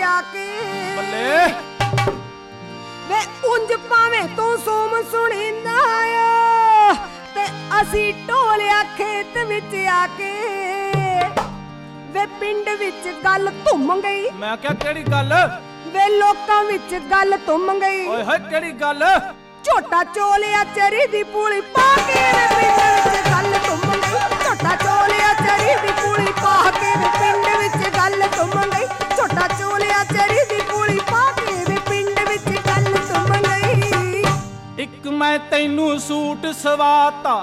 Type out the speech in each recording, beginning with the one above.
आके ਬੱਲੇ वे उंज भावें तू सूम सुनींदा ते असी ढोलिया खेत विच आके वे पिंड विच गल धुम गई ਮੈਂ ਕਿਹਾ ਕਿਹੜੀ ਗੱਲ वे लोकां विच गल धुम गई ਓਏ ਹੋਏ ਕਿਹੜੀ ਗੱਲ ਝੋਟਾ ਚੋਲਿਆ ਚਰੀ ਦੀ ਪੂਲੀ ਪਾ ਕੇ ਵੇ ਪਿੰਡ ਵਿੱਚ ਗੱਲ ਧੁੰਮ ਗਈ ਝੋਟਾ ਚੋਲਿਆ ਚਰੀ ਦੀ ਪੂਲੀ ਪਾ ਕੇ ਵੇ ਪਿੰਡ ਵਿੱਚ ਗੱਲ ਧੁੰਮ ਗਈ ਝੋਟਾ ਚੋਲਿਆ ਚਰੀ ਦੀ ਪੂਲੀ ਪਾ ਕੇ ਵੇ ਪਿੰਡ ਵਿੱਚ ਗੱਲ ਧੁੰਮ ਗਈ ਇੱਕ ਮੈਂ ਤੈਨੂੰ ਸੂਟ ਸਵਾਤਾ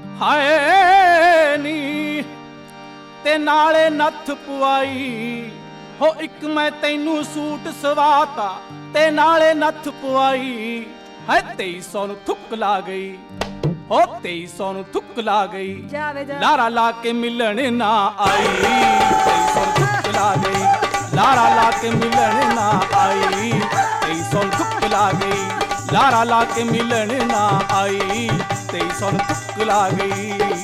ਹਾਏ ਨੀ ਤੇ ਨਾਲੇ ਨੱਥ ਪਵਾਈ ਹੋ ਇੱਕ ਮੈਂ ਤੈਨੂੰ ਸੂਟ ਸਵਾਤਾ ਤੇ ਨਾਲੇ ਨੱਥ ਪਵਾਈ ਹੈ 2300 ਨੂੰ ਥੁੱਕ ਲਾ ਗਈ ਹੋ 2300 ਨੂੰ ਥੁੱਕ ਲਾ ਗਈ ਜਾਵੇ ਜਾ ਲਾਰਾ ਲਾ ਕੇ ਮਿਲਣ ਨਾ ਆਈ 2300 ਨੂੰ ਥੁੱਕ ਲਾ ਗਈ ਲਾਰਾ ਲਾ ਕੇ ਮਿਲਣ ਨਾ ਆਈ 2300 ਨੂੰ ਥੁੱਕ ਲਾ ਗਈ ਲਾਰਾ ਲਾ ਕੇ ਮਿਲਣ ਨਾ ਆਈ 2300 ਨੂੰ ਥੁੱਕ ਲਾ ਗਈ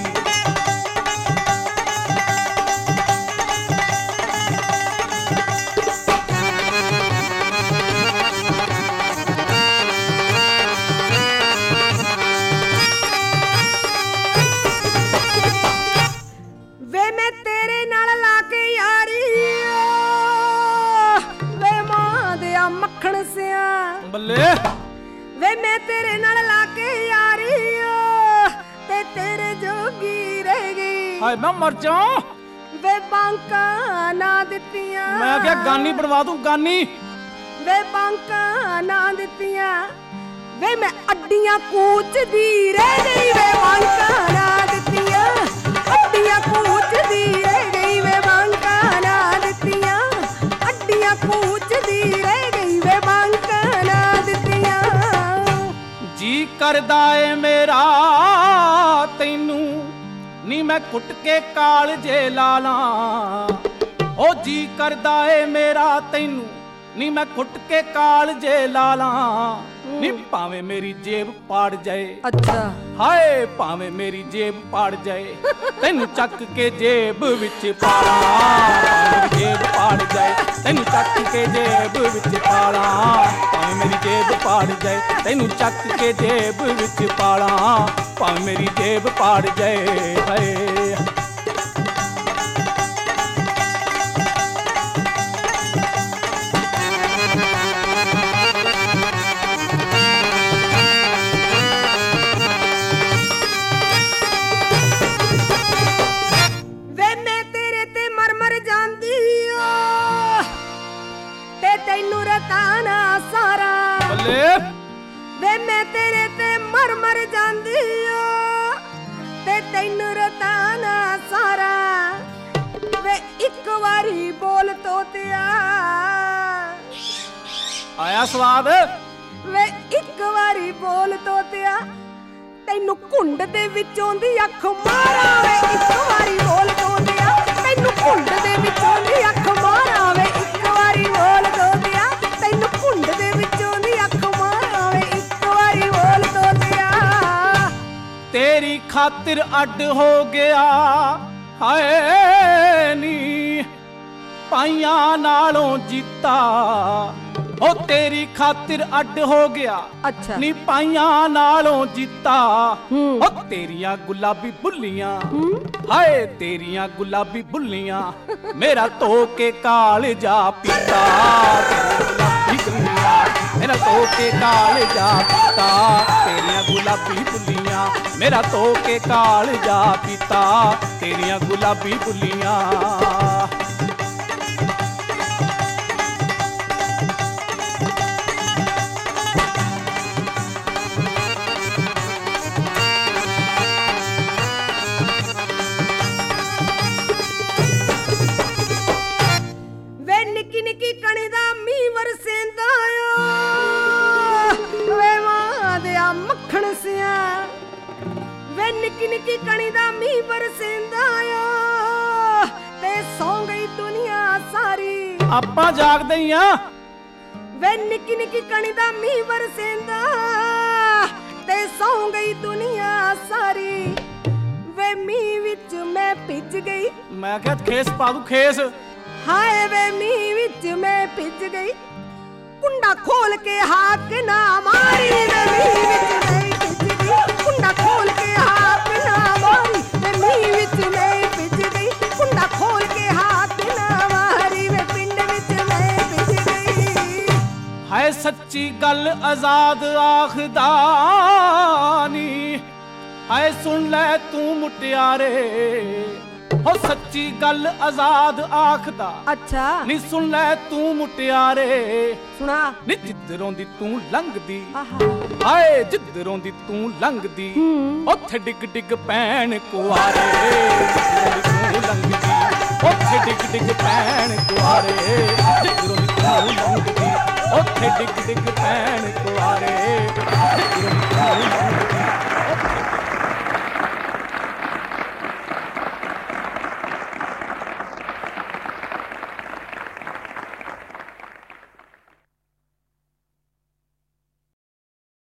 ਮੱਖਣ ਸਿਆ ਬੱਲੇ ਵੇ ਮੈਂ ਤੇਰੇ ਨਾਲ ਲਾ ਕੇ ਯਾਰੀ ਤੇ ਤੇਰੇ ਜੋਗੀ ਰਹਿ ਗਈ ਹਾਏ ਮੈਂ ਮਰ ਜਾ ਵੇ ਬਾਂਕਾ ਨਾ ਦਿੱਤੀਆਂ ਮੈਂ ਕਿਹਾ ਗਾਨੀ ਬਣਵਾ ਦੂੰ ਗਾਨੀ ਵੇ ਬਾਂਕਾ ਨਾ ਦਿੱਤੀਆਂ ਵੇ ਮੈਂ ਅੱਡੀਆਂ ਕੂਚਦੀ ਰਹਿ ਗਈ ਵੇ ਬਾਂਕਾ ਨਾ ਦਿੱਤੀਆਂ ਅੱਡੀਆਂ ਕੂਚਦੀ ਰਹਿ ਗਈ ਵੇ ਬਾਂਕਾ ਨਾ ਦਿੱਤੀਆਂ ਅੱਡੀਆਂ ਕੂਚਦੀ ਰਹਿ ਗਈ ਵੇ ਬਾਂਕਾ ਨਾ ਦਿੱਤੀਆਂ ਜੀ ਕਰਦਾ ਏ ਮੇਰਾ ਤੈਨੂੰ ਨੀ ਮੈਂ ਕੁੱਟ ਕੇ ਕਾਲਜੇ ਲਾ ਲਾਂ ਓ ਜੀ ਕਰਦਾ ਏ ਮੇਰਾ ਤੈਨੂੰ ਨੀ ਮੈਂ ਕੁੱਟ ਕੇ ਕਾਲਜੇ ਲਾ ਲਾਂ ਨੀ ਭਾਵੇਂ ਮੇਰੀ ਜੇਬ ਪਾੜ ਜਾਏ ਅੱਛਾ ਹਾਏ ਭਾਵੇਂ ਮੇਰੀ ਜੇਬ ਪਾੜ ਜਾਏ ਤੈਨੂੰ ਚੱਕ ਕੇ ਜੇਬ ਵਿੱਚ ਪਾਲਾਂ ਜੇਬ ਪਾੜ ਜਾਏ ਤੈਨੂੰ ਚੱਕ ਕੇ ਜੇਬ ਵਿੱਚ ਪਾਲਾਂ ਭਾਵੇਂ ਮੇਰੀ ਜੇਬ ਪਾੜ ਜਾਏ ਤੈਨੂੰ ਚੱਕ ਕੇ ਜੇਬ ਵਿੱਚ ਪਾਲਾਂ ਭਾਵੇਂ ਮੇਰੀ ਜੇਬ ਪਾੜ ਜਾਏ ਹਾਏ ਤੈਨੂੰ ਰਤਾਨਾ ਸਾਰਾ ਬੱਲੇ ਵੇ ਮੈਂ ਤੇਰੇ ਤੇ ਮਰ ਮਰ ਜਾਂਦੀ ਓ ਤੇ ਤੈਨੂੰ ਰਤਾਨਾ ਸਾਰਾ ਵੇ ਇੱਕ ਵਾਰੀ ਬੋਲ ਤੋਤਿਆ ਆਇਆ ਸਵਾਦ ਵੇ ਇੱਕ ਵਾਰੀ ਬੋਲ ਤੋਤਿਆ ਤੈਨੂੰ ਘੁੰਡ ਦੇ ਵਿੱਚੋਂ ਦੀ ਅੱਖ ਮਾਰਾਂ ਵੇ ਇੱਕ ਵਾਰੀ ਬੋਲ ਤੋਤਿਆ ਤੈਨੂੰ ਘੁੰਡ ਦੇ ਵਿੱਚੋਂ ਦੀ ਅੱਖ ਮਾਰਾਂ ਵੇ ਇੱਕ ਵਾਰੀ ਬੋਲ ਤੋਤਿਆ ਤੈਨੂੰ ਘੁੰਡ ਦੇ ਵਿੱਚੋਂ ਦੀ ਅੱਖ ਮਾਰਾਂ ਵੇ ਇੱਕ ਵਾਰੀ ਬੋਲ ਤੋਤਿਆ ਤੇਰੀ ਖਾਤਰ ਅੱਡ ਹੋ ਗਿਆ ਹਾਏ ਨੀ ਪਾਈਆਂ ਨਾਲੋਂ ਜੀਤਾ ਓ ਤੇਰੀ ਖਾਤਰ ਅੱਡ ਹੋ ਗਿਆ ਅੱਛਾ ਨੀ ਪਾਈਆਂ ਨਾਲੋਂ ਜੀਤਾ ਓ ਤੇਰੀਆਂ ਗੁਲਾਬੀ ਬੁੱਲੀਆਂ ਹਾਏ ਤੇਰੀਆਂ ਗੁਲਾਬੀ ਬੁੱਲੀਆਂ ਮੇਰਾ ਧੋ ਕੇ ਕਾਲਜਾ ਪੀਤਾ ਗੁਲਾਬੀ ਬੁੱਲੀਆਂ ਮੇਰਾ ਧੋ ਕੇ ਕਾਲਜਾ ਪੀਤਾ ਤੇਰੀਆਂ ਗੁਲਾਬੀ ਬੁੱਲੀਆਂ ਮੇਰਾ ਧੋ ਕੇ ਕਾਲਜਾ ਪੀਤਾ ਤੇਰੀਆਂ ਗੁਲਾਬੀ ਬੁੱਲੀਆਂ ਨਿੱਕੀ ਨਿੱਕੀ ਕਣੀ ਦਾ ਮੀਂਹ ਵਰਸੇਂਦਾ ਓ ਵੇ ਮਾਂ ਦੇ ਆ ਮੱਖਣ ਸਿਆ ਵੇ ਨਿੱਕੀ ਨਿੱਕੀ ਕਣੀ ਦਾ ਮੀਂਹ ਵਰਸੇਂਦਾ ਓ ਤੇ ਸੌਂ ਗਈ ਦੁਨੀਆ ਸਾਰੀ ਆਪਾਂ ਜਾਗਦੇ ਹੀ ਆ ਵੇ ਨਿੱਕੀ ਨਿੱਕੀ ਕਣੀ ਦਾ ਮੀਂਹ ਵਰਸੇਂਦਾ ਤੇ ਸੌਂ ਗਈ ਦੁਨੀਆ ਸਾਰੀ ਵੇ ਮੀਂਹ ਵਿੱਚ ਮੈਂ ਭਿੱਜ ਗਈ ਮੈਂ ਕਿਹਾ ਖੇਸ ਪਾ ਦੂ ਖੇਸ ਹਾਏ ਵੇ ਮੀਂਹ ਵਿੱਚ ਮੈਂ ਭਿੱਜ ਗਈ ਕੁੰਡਾ ਖੋਲ ਕੇ ਹਾਕ ਨਾ ਮਾਰੀ ਵੇ ਮੀਂਹ ਵਿੱਚ ਮੈਂ ਭਿੱਜ ਗਈ ਕੁੰਡਾ ਖੋਲ ਕੇ ਹਾਕ ਨਾ ਮਾਰੀ ਵੇ ਮੀਂਹ ਵਿੱਚ ਮੈਂ ਭਿੱਜ ਗਈ ਕੁੰਡਾ ਖੋਲ ਕੇ ਹਾਕ ਨਾ ਮਾਰੀ ਵੇ ਪਿੰਡ ਵਿੱਚ ਮੈਂ ਭਿੱਜ ਗਈ ਹਾਏ ਸੱਚੀ ਗੱਲ ਆਜ਼ਾਦ ਆਖਦਾ ਨੀ ਹਾਏ ਸੁਣ ਲੈ ਤੂੰ ਮੁਟਿਆਰੇ ਹੋ ਸੱਚੀ ਗੱਲ ਆਜ਼ਾਦ ਆਖਦਾ ਅੱਛਾ ਨੀ ਸੁਣ ਲੈ ਤੂੰ ਮੁਟਿਆਰੇ ਸੁਣਾ ਨੀ ਜਿੱਧਰੋਂ ਦੀ ਤੂੰ ਲੰਘਦੀ ਆਹਾ ਹਾਏ ਜਿੱਧਰੋਂ ਦੀ ਤੂੰ ਲੰਘਦੀ ਉੱਥੇ ਡਿੱਗ ਡਿੱਗ ਪੈਣ ਕੁਆਰੇ ਜਿੱਧਰੋਂ ਦੀ ਤੂੰ ਲੰਘਦੀ ਉੱਥੇ ਡਿੱਗ ਡਿੱਗ ਪੈਣ ਕੁਆਰੇ ਜਿੱਧਰੋਂ ਦੀ ਤੂੰ ਲੰਘਦੀ ਉੱਥੇ ਡਿੱਗ ਡਿੱਗ ਪੈਣ